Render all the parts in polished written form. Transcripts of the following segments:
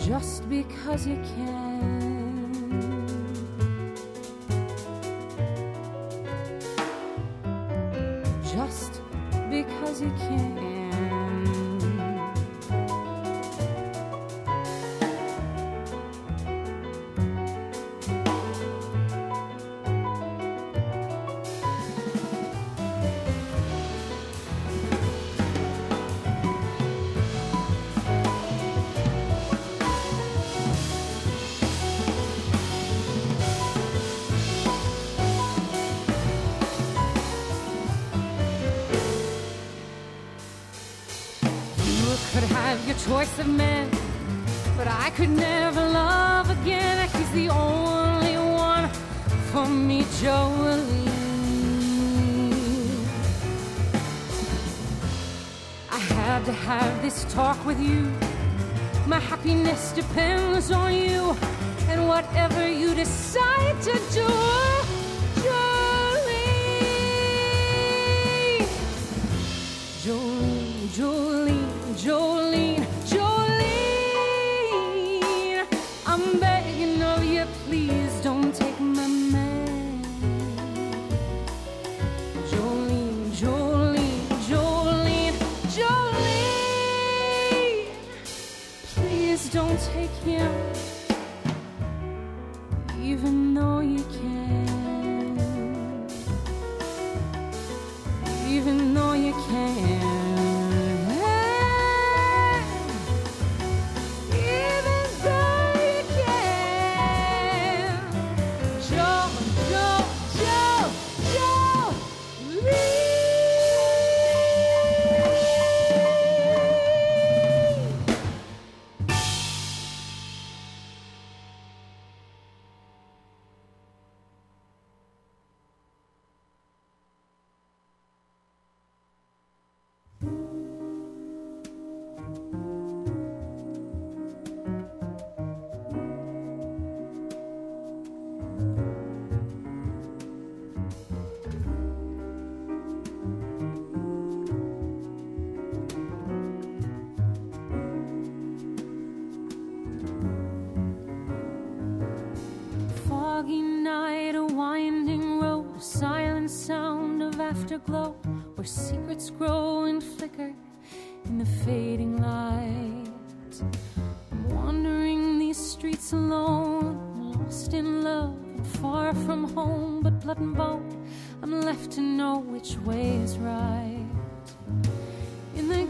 just because you can. Just because you can. Your choice of men, but I could never love again. He's the only one for me, Jolene. I had to have this talk with you. My happiness depends on you, and whatever you decide to do, Jolene, Jolene, Jolene, Jolene, Jolene, I'm begging of you, please don't take my man. Jolene, Jolene, Jolene, Jolene, please don't take him, even though you can, even though you can. Afterglow, where secrets grow and flicker in the fading light. I'm wandering these streets alone, lost in love and far from home, but blood and bone, I'm left to know which way is right. In the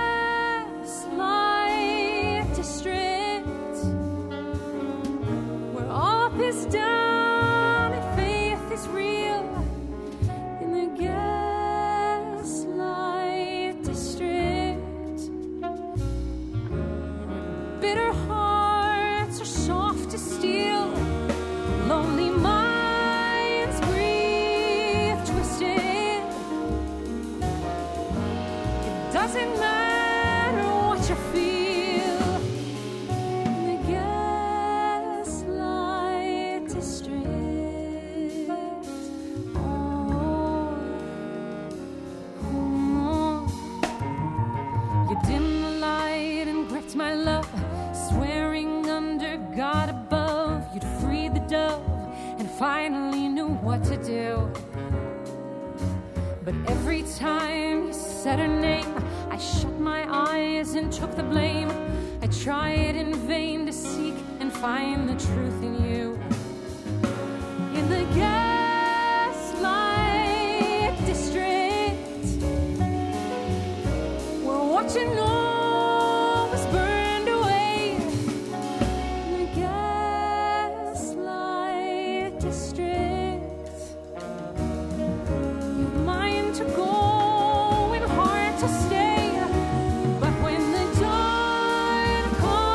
gaslight district, where all is down and faith is real. Gaslight district, bitter hearts are soft as steel, lonely minds breathe twisted. It doesn't matter what you feel in the gaslight district. My love, swearing under God above, you'd free the dove and finally knew what to do. But every time you said her name, I shut my eyes and took the blame. I tried in vain to seek and find the truth in you. In the gaslight district, we're watching all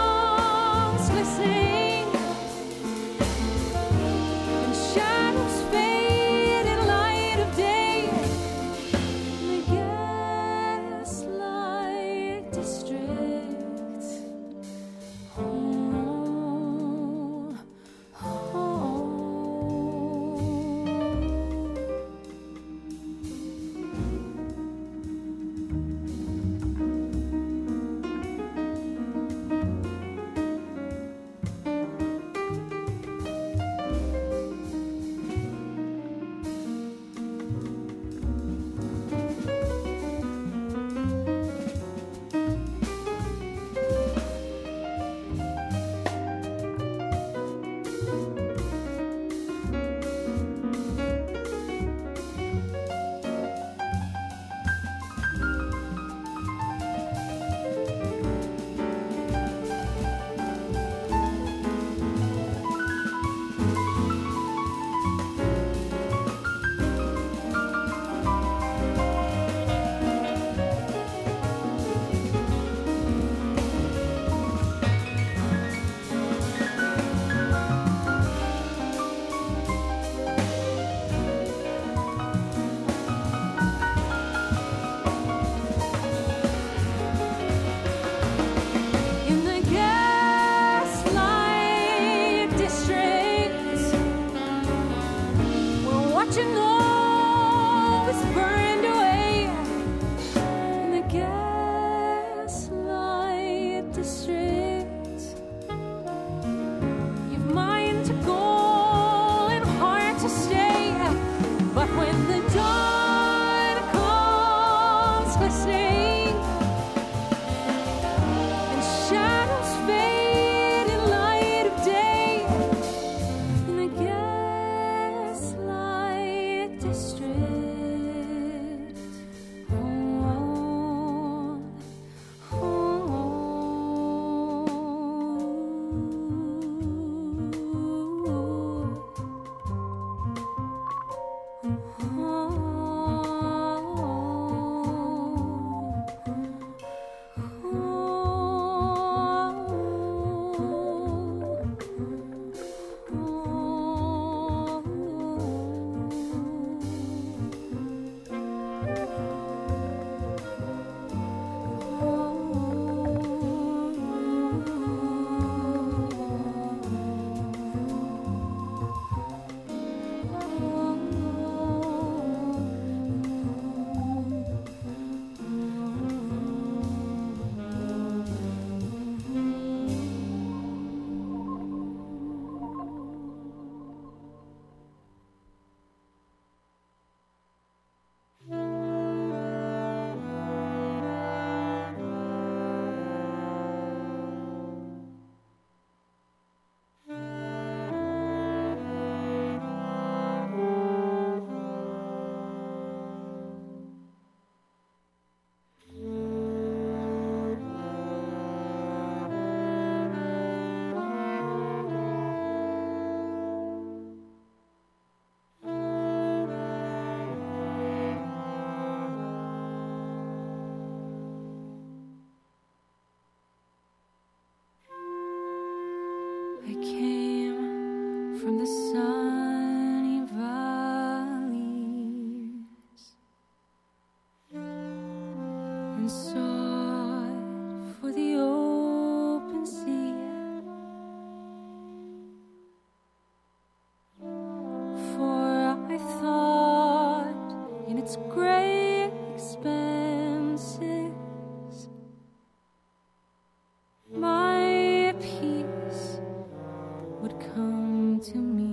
shadows from the sunny valleys and sought for the open sea. For I thought in its great expanses my peace would come to me.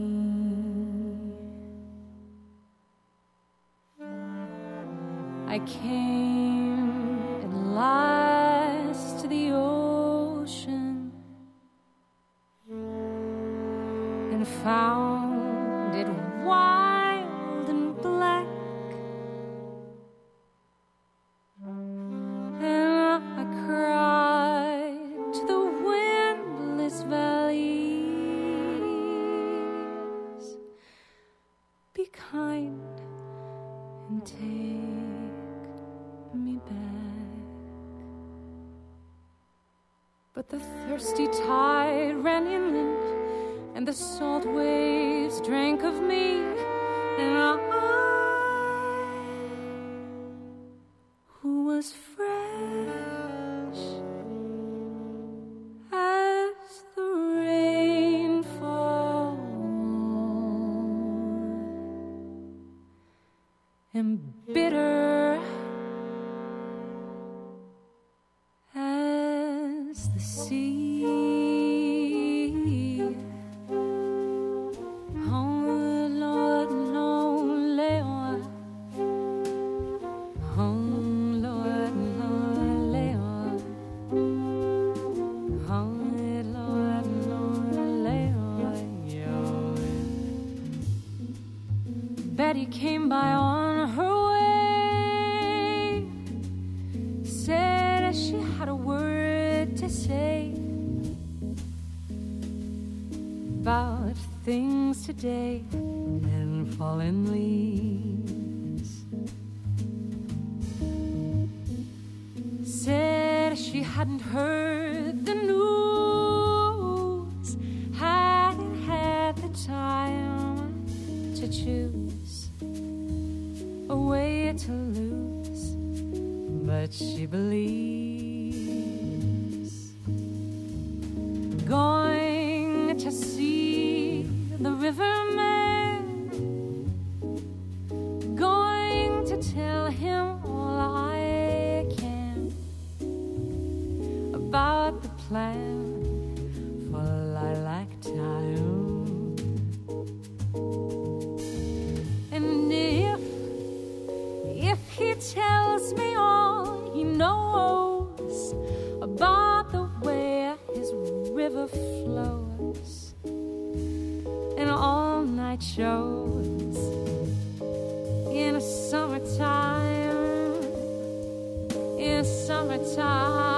I came at last to the ocean and found it wild and black, and I cried to the windless valleys, be kind and take me back. But the thirsty tide ran inland, and the salt waves drank of me, and I, who was fresh as the rainfall, am bitter as the sea. Betty came by on her way, said she had a word to say about things today and fallen leaves. Said she hadn't heard the news, hadn't had the time to choose a way to lose, but she believes. Going to see the riverman, going to tell him all I can about the plan for lilac time. And if he tells me all he knows about the way his river flows and all-night shows in a summertime, in summertime.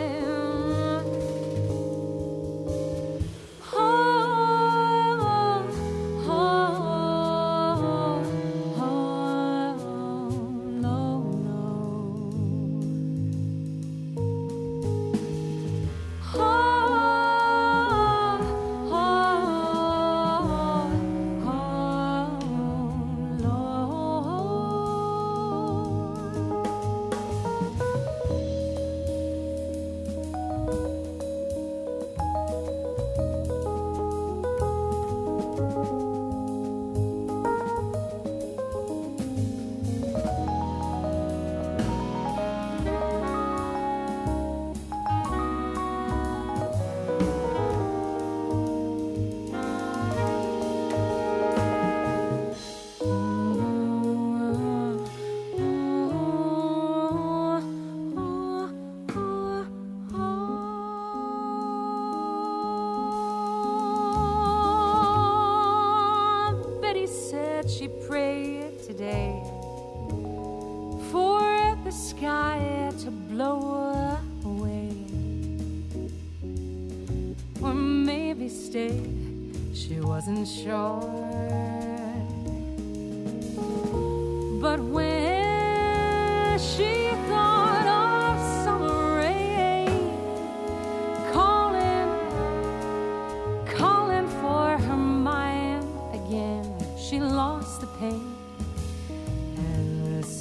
She prayed today for the sky to blow away, or maybe stay, she wasn't sure. But when she thought of summer rain calling for her mind,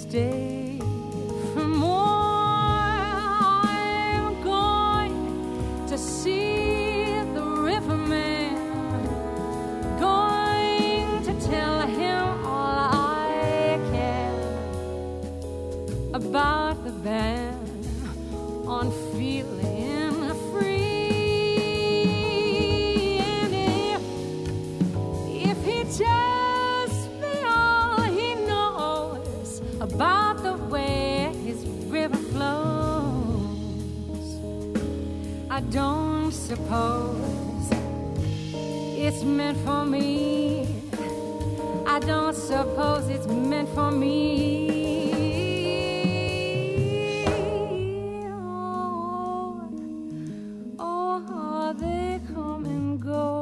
stay for more. I'm going to see the riverman, going to tell him all I can about the ban on feeling free. And if he tells me all he knows about the way his river flows, I don't suppose it's meant for me. I don't suppose it's meant for me. Oh, they come and go.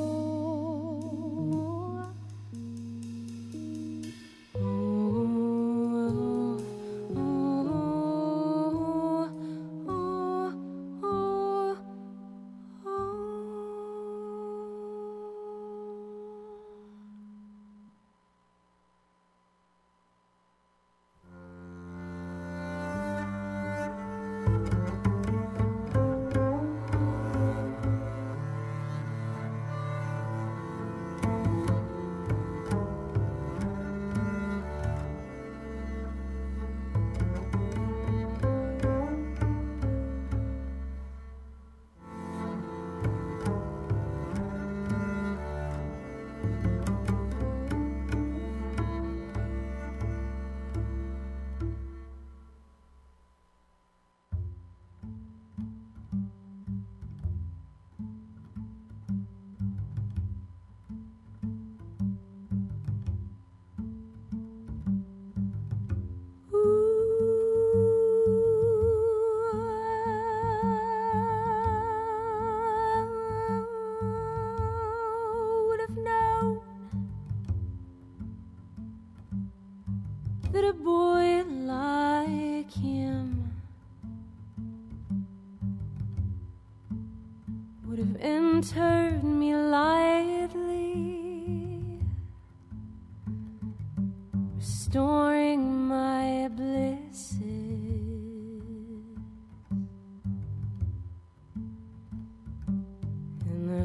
That a boy like him would have entered me lightly, restoring my blisses. And the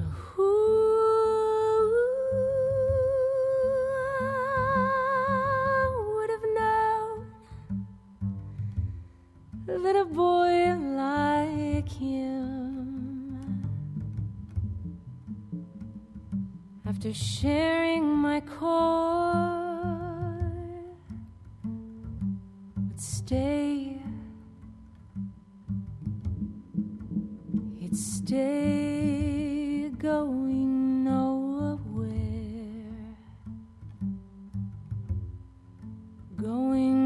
that a boy like him, after sharing my core, would stay. He'd stay going nowhere, going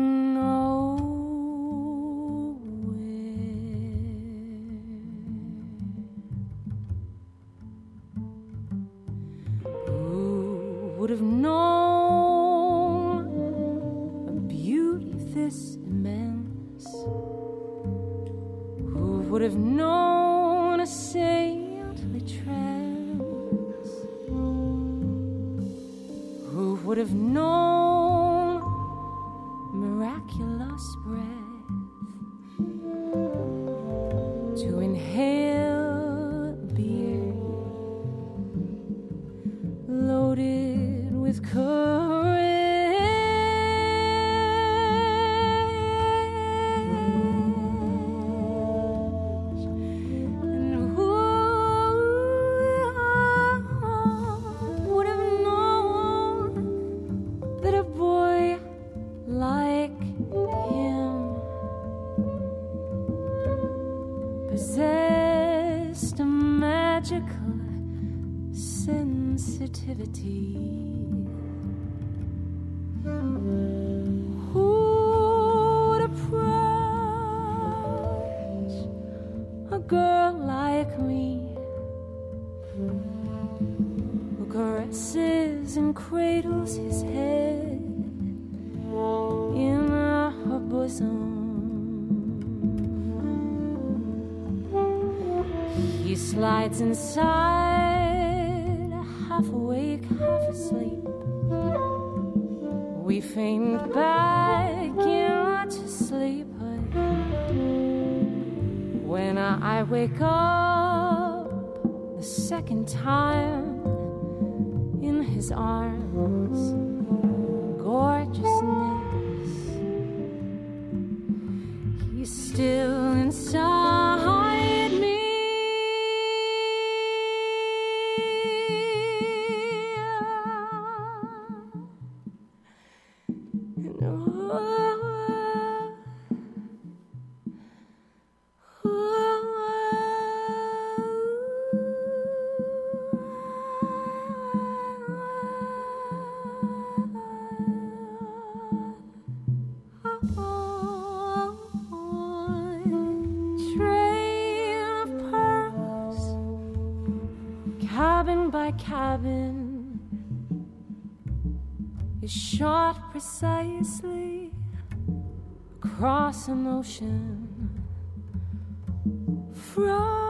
would have known a beauty this immense, who would have known a saintly trance, who would have known miraculous breath, to inhale beer loaded with courage, and who would have known that a boy like him possessed a magical sensitivity? Who would approach a girl like me, who caresses and cradles his head in her bosom? He slides inside, half awake, half asleep. We faint back in I wake up the second time in his arms, gorgeousness, he's still inside me. Cabin is shot precisely across an ocean from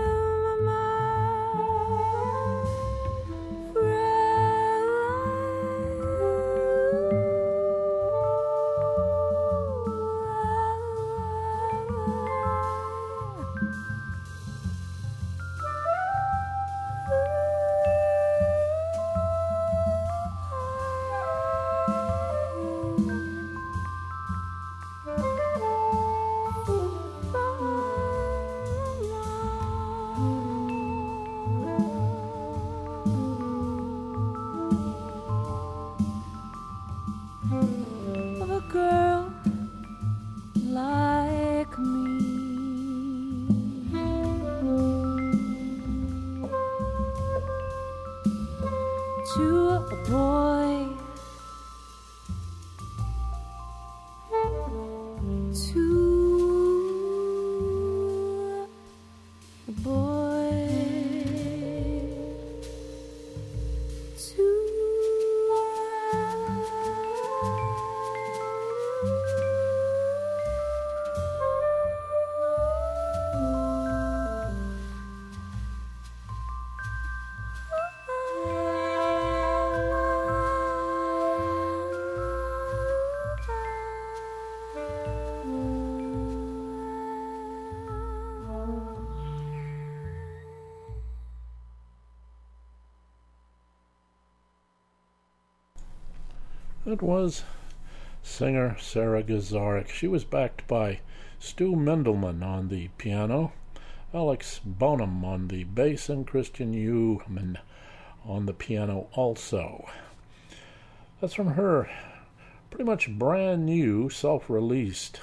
It was singer Sarah Gazarek. She was backed by Stu Mendelman on the piano, Alex Bonham on the bass, and Christian Uhman on the piano also. That's from her pretty much brand new self-released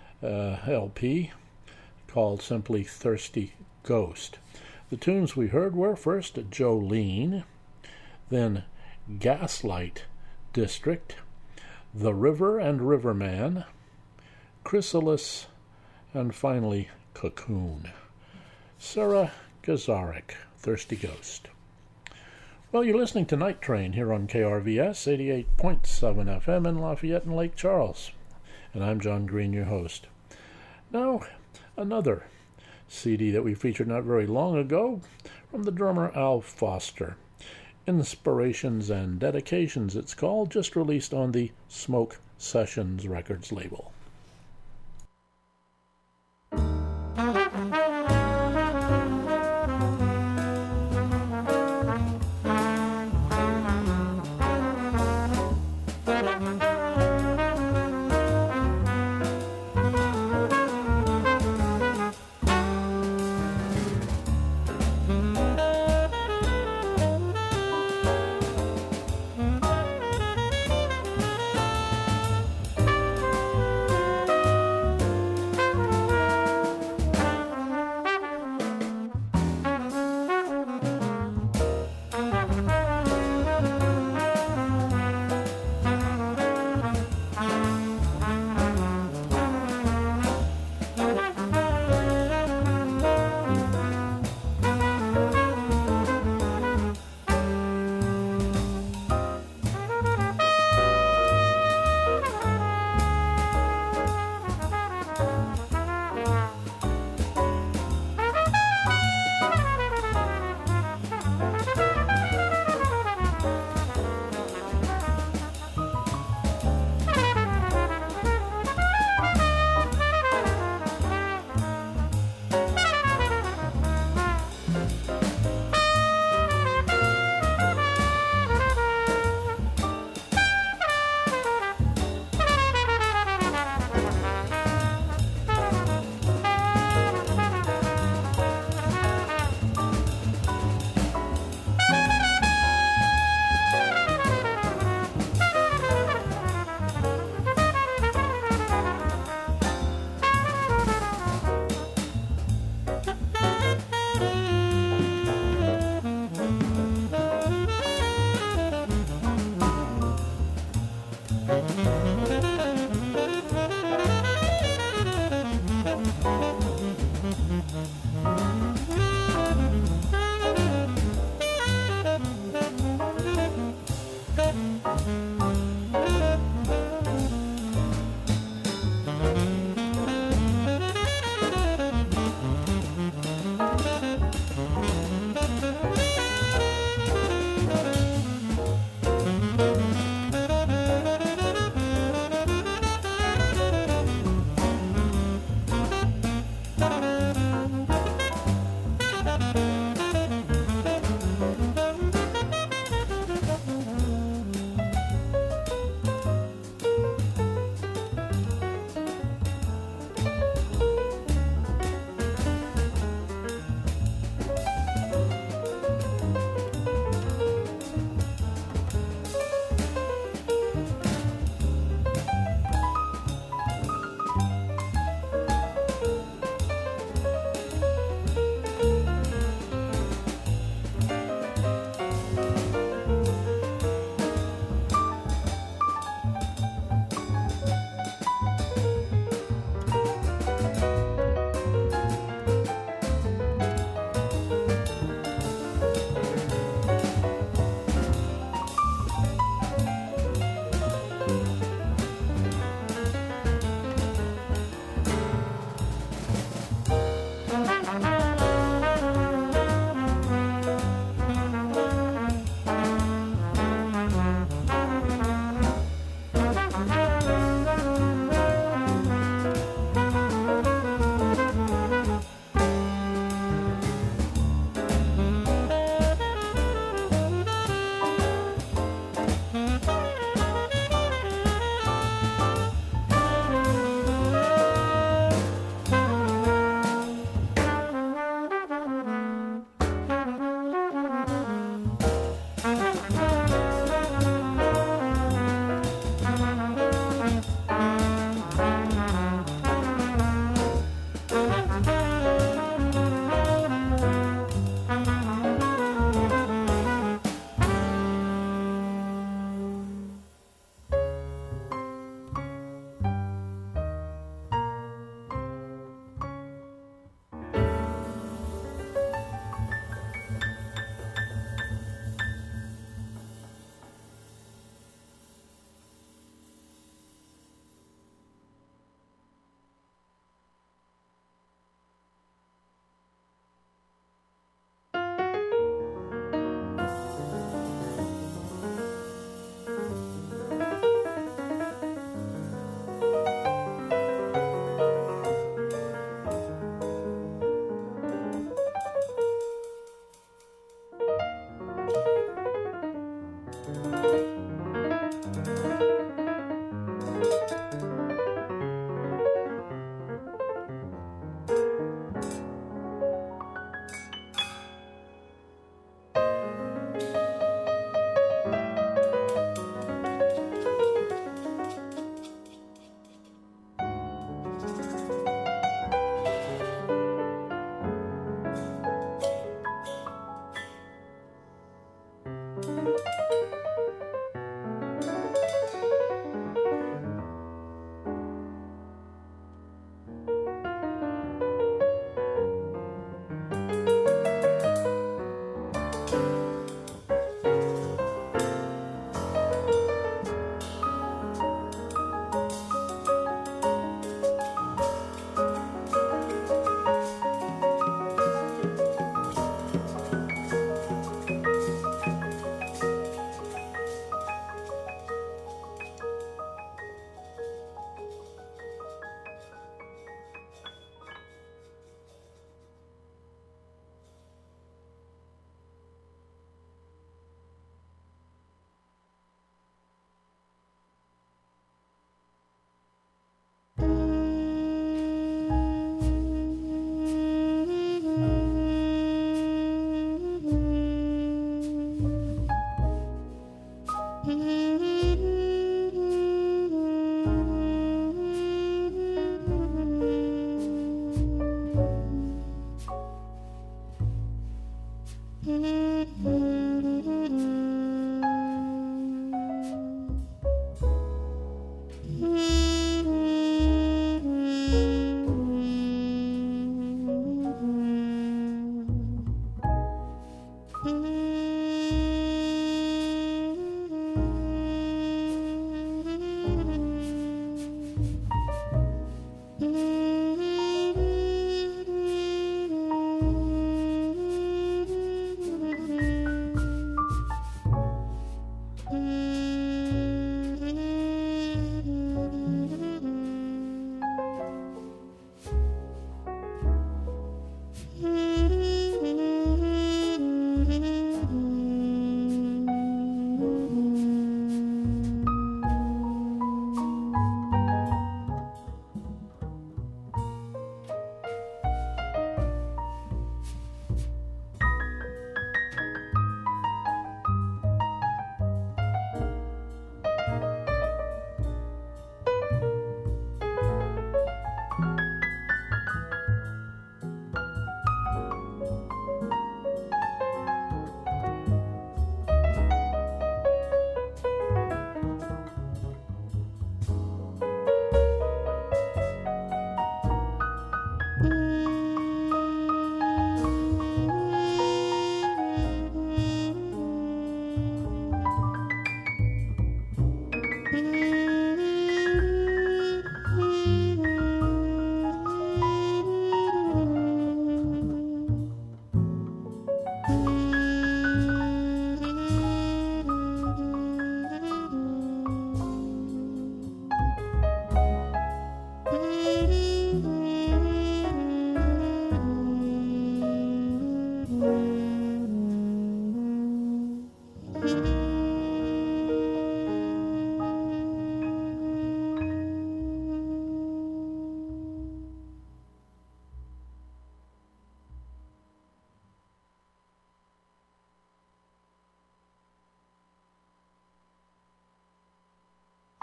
LP called simply Thirsty Ghost. The tunes we heard were first Jolene, then Gaslight District, The River and Riverman, Chrysalis, and finally Cocoon. Sarah Gazarek, Thirsty Ghost. Well, you're listening to Night Train here on KRVS 88.7 FM in Lafayette and Lake Charles. And I'm John Green, your host. Now, another CD that we featured not very long ago from the drummer Al Foster. Inspirations and Dedications, it's called, just released on the Smoke Sessions Records label.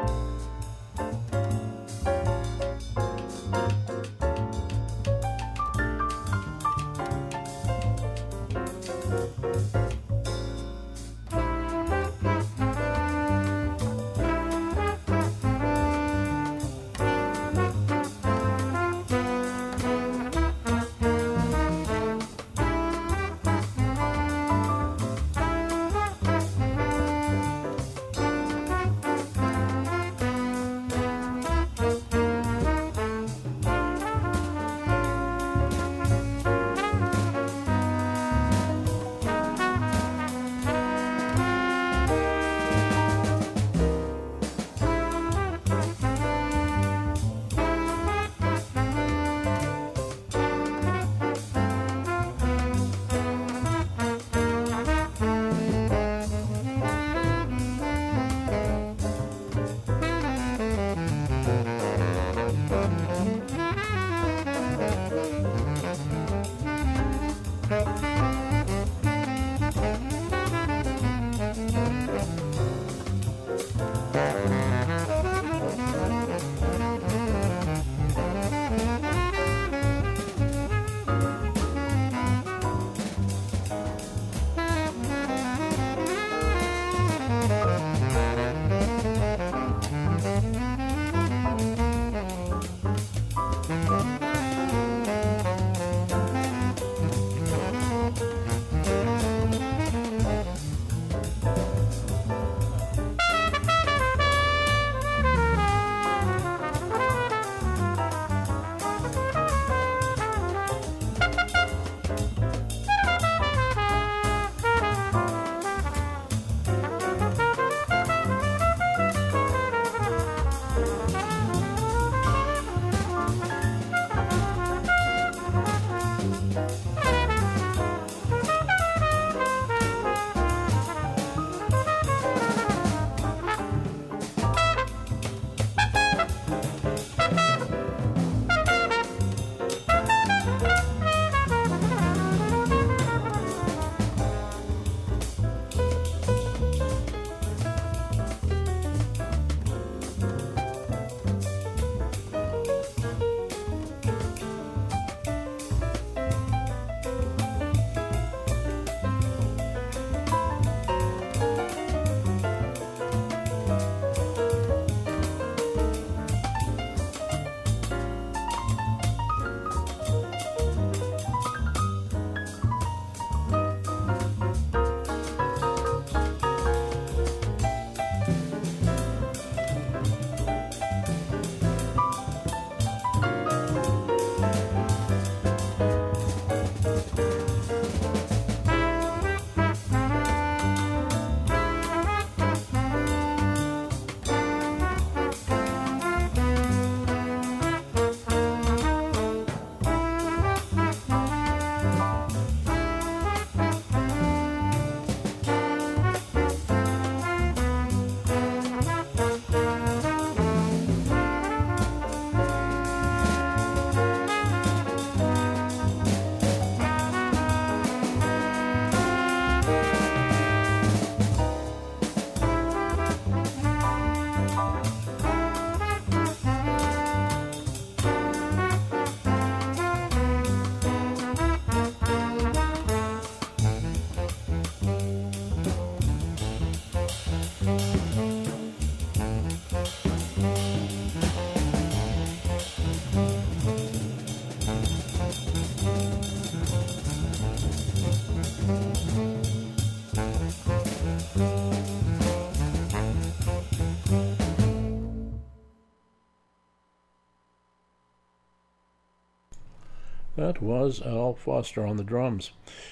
That was Al Foster on the drums.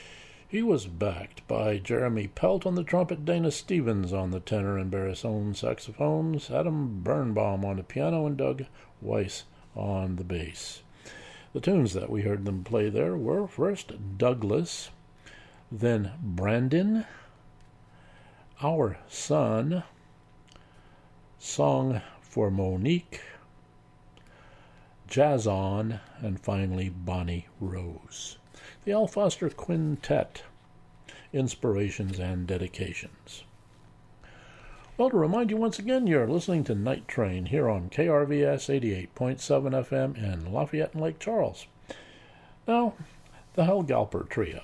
He was backed by Jeremy Pelt on the trumpet, Dana Stevens on the tenor and baritone saxophones, Adam Birnbaum on the piano, and Doug Weiss on the bass. The tunes that we heard them play there were first Douglas, then Brandon, Our Son, Song for Monique, Jazz On, and finally Bonnie Rose. The Al Foster Quintet, Inspirations and Dedications. Well, to remind you once again, you're listening to Night Train here on KRVS 88.7 FM in Lafayette and Lake Charles. Now, the Hellgalper Trio.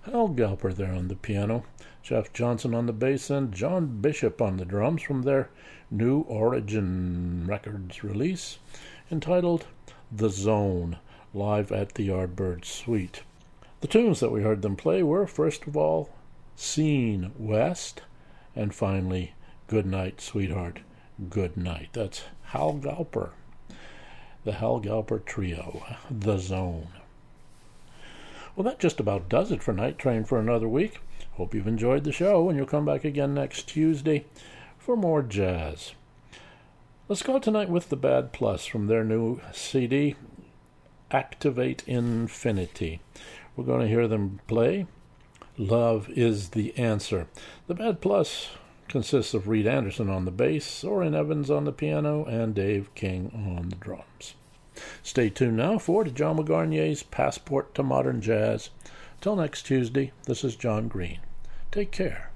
Hal Galper there on the piano, Jeff Johnson on the bass, and John Bishop on the drums from their new Origin Records release entitled The Zone, live at the Yardbird Suite. The tunes that we heard them play were, first of all, Scene West, and finally, Good Night, Sweetheart, Good Night. That's Hal Galper, the Hal Galper Trio, The Zone. Well, that just about does it for Night Train for another week. Hope you've enjoyed the show, and you'll come back again next Tuesday for more jazz. Let's go tonight with the Bad Plus from their new CD, Activate Infinity. We're going to hear them play Love is the Answer. The Bad Plus consists of Reed Anderson on the bass, Soren Evans on the piano, and Dave King on the drums. Stay tuned now for John McGarnier's Passport to Modern Jazz. Till next Tuesday, this is John Green. Take care.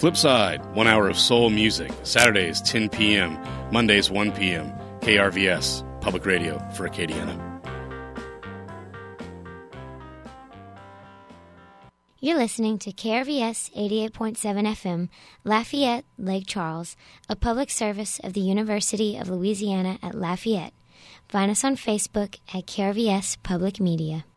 Flipside, 1 hour of soul music. Saturdays, 10 p.m. Mondays, 1 p.m. KRVS, Public Radio for Acadiana. You're listening to KRVS 88.7 FM, Lafayette, Lake Charles, a public service of the University of Louisiana at Lafayette. Find us on Facebook at KRVS Public Media.